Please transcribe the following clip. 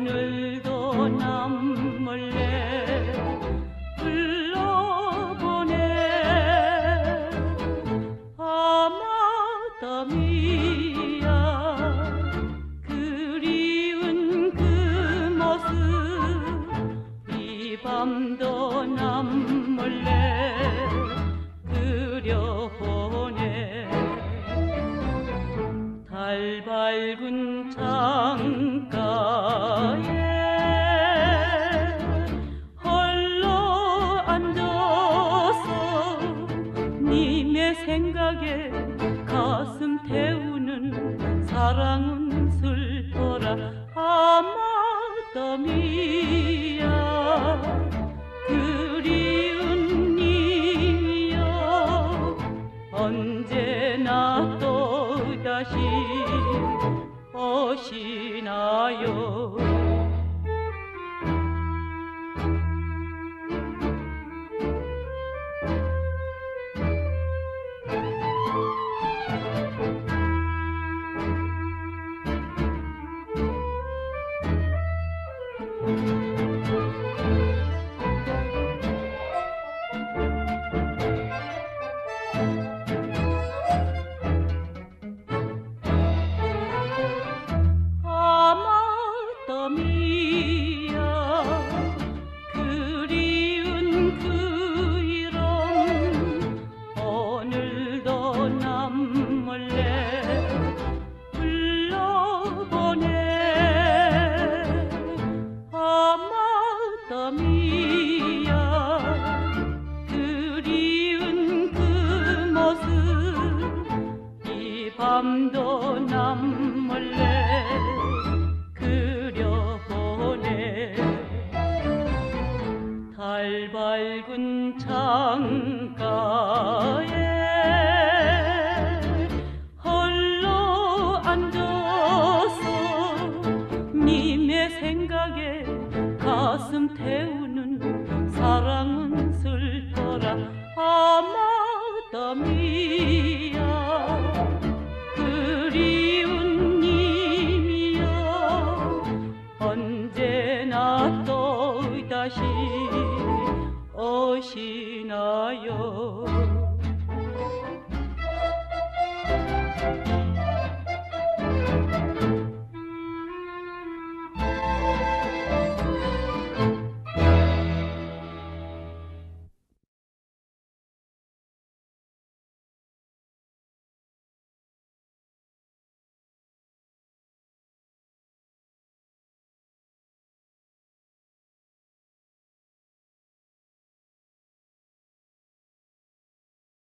오늘도 남몰래 불러보네. 아마다미야 그리운 그 모습 이 밤도 남몰래 그려보네. 달 밝은 창가에 홀로 앉아서 님의 생각에 가슴 태우는 사랑은 슬퍼라. 아마다미야 그리운 님이여 언제나 또다시 오시나요. 아마다미야 그리운 그 이름 오늘도 남몰래 불러보네. 아마다미야 그리운 그 모습 이 밤도 남몰래 그려보네. 달 밝은 창가에 홀로 앉아서 님의 생각에 가슴 태우는 사랑은